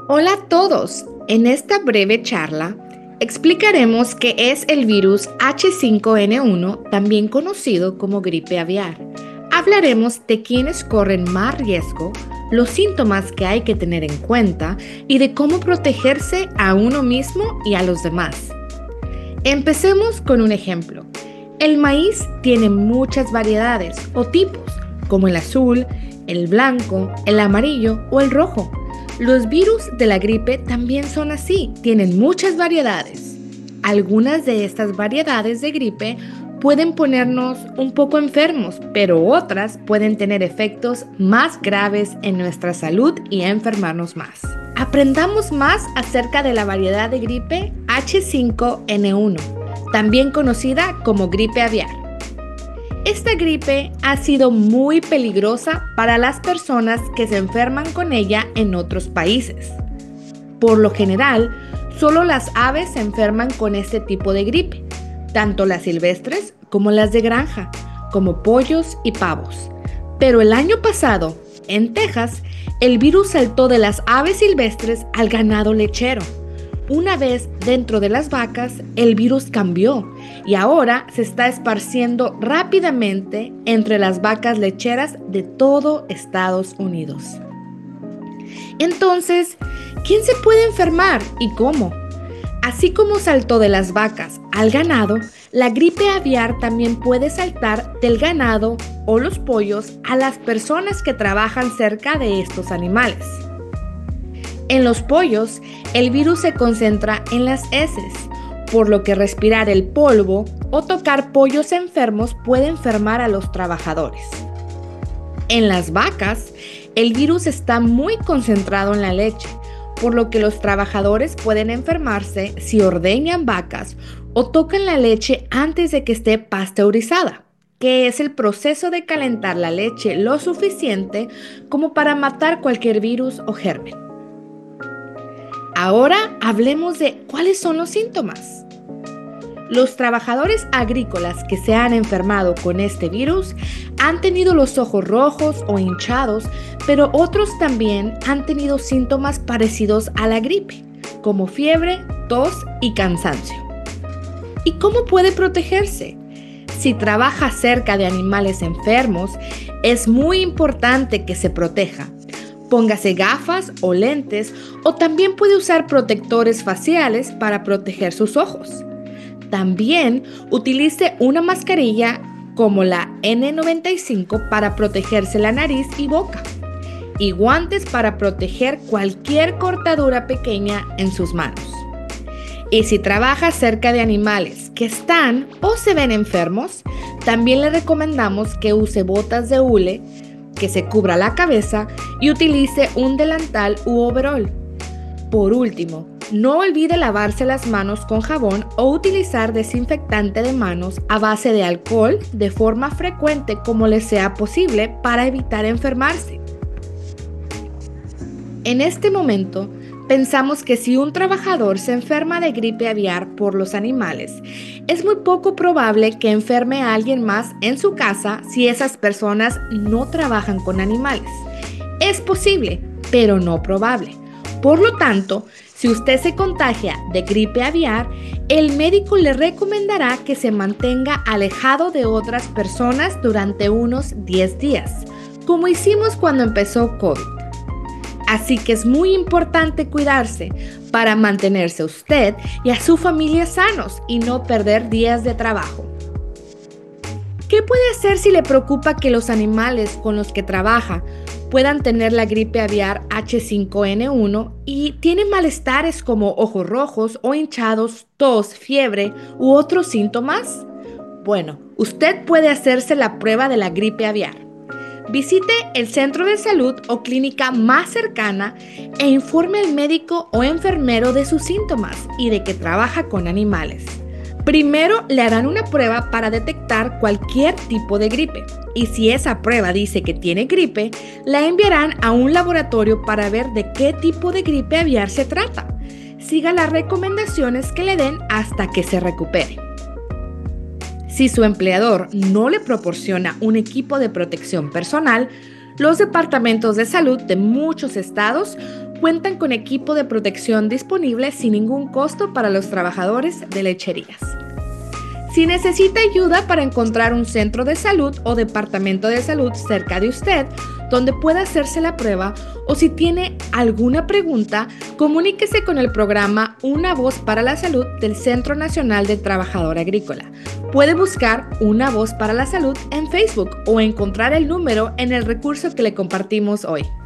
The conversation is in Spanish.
Hola a todos. En esta breve charla explicaremos qué es el virus H5N1, también conocido como gripe aviar. Hablaremos de quiénes corren más riesgo, los síntomas que hay que tener en cuenta y de cómo protegerse a uno mismo y a los demás. Empecemos con un ejemplo. El maíz tiene muchas variedades o tipos, como el azul, el blanco, el amarillo o el rojo. Los virus de la gripe también son así, tienen muchas variedades. Algunas de estas variedades de gripe pueden ponernos un poco enfermos, pero otras pueden tener efectos más graves en nuestra salud y enfermarnos más. Aprendamos más acerca de la variedad de gripe H5N1, también conocida como gripe aviar. Esta gripe ha sido muy peligrosa para las personas que se enferman con ella en otros países. Por lo general, solo las aves se enferman con este tipo de gripe, tanto las silvestres como las de granja, como pollos y pavos. Pero el año pasado, en Texas, el virus saltó de las aves silvestres al ganado lechero. Una vez dentro de las vacas, el virus cambió y ahora se está esparciendo rápidamente entre las vacas lecheras de todo Estados Unidos. Entonces, ¿quién se puede enfermar y cómo? Así como saltó de las vacas al ganado, la gripe aviar también puede saltar del ganado o los pollos a las personas que trabajan cerca de estos animales. En los pollos, el virus se concentra en las heces, por lo que respirar el polvo o tocar pollos enfermos puede enfermar a los trabajadores. En las vacas, el virus está muy concentrado en la leche, por lo que los trabajadores pueden enfermarse si ordeñan vacas o tocan la leche antes de que esté pasteurizada, que es el proceso de calentar la leche lo suficiente como para matar cualquier virus o germen. Ahora hablemos de cuáles son los síntomas. Los trabajadores agrícolas que se han enfermado con este virus han tenido los ojos rojos o hinchados, pero otros también han tenido síntomas parecidos a la gripe, como fiebre, tos y cansancio. ¿Y cómo puede protegerse? Si trabaja cerca de animales enfermos, es muy importante que se proteja. Póngase gafas o lentes o también puede usar protectores faciales para proteger sus ojos. También utilice una mascarilla como la N95 para protegerse la nariz y boca y guantes para proteger cualquier cortadura pequeña en sus manos. Y si trabaja cerca de animales que están o se ven enfermos, también le recomendamos que use botas de hule, que se cubra la cabeza y utilice un delantal u overol. Por último, no olvide lavarse las manos con jabón o utilizar desinfectante de manos a base de alcohol de forma frecuente como le sea posible para evitar enfermarse. En este momento, pensamos que si un trabajador se enferma de gripe aviar por los animales, es muy poco probable que enferme a alguien más en su casa si esas personas no trabajan con animales. Es posible, pero no probable. Por lo tanto, si usted se contagia de gripe aviar, el médico le recomendará que se mantenga alejado de otras personas durante unos 10 días, como hicimos cuando empezó COVID. Así que es muy importante cuidarse para mantenerse usted y a su familia sanos y no perder días de trabajo. ¿Qué puede hacer si le preocupa que los animales con los que trabaja puedan tener la gripe aviar H5N1 y tiene malestares como ojos rojos o hinchados, tos, fiebre u otros síntomas? Bueno, usted puede hacerse la prueba de la gripe aviar. Visite el centro de salud o clínica más cercana e informe al médico o enfermero de sus síntomas y de que trabaja con animales. Primero le harán una prueba para detectar cualquier tipo de gripe y si esa prueba dice que tiene gripe, la enviarán a un laboratorio para ver de qué tipo de gripe aviar se trata. Siga las recomendaciones que le den hasta que se recupere. Si su empleador no le proporciona un equipo de protección personal, Los departamentos de salud de muchos estados cuentan con equipo de protección disponible sin ningún costo para los trabajadores de lecherías. Si necesita ayuda para encontrar un centro de salud o departamento de salud cerca de usted, donde pueda hacerse la prueba, o si tiene alguna pregunta, comuníquese con el programa Una Voz para la Salud del Centro Nacional de Trabajador Agrícola. Puede buscar Una Voz para la Salud en Facebook o encontrar el número en el recurso que le compartimos hoy.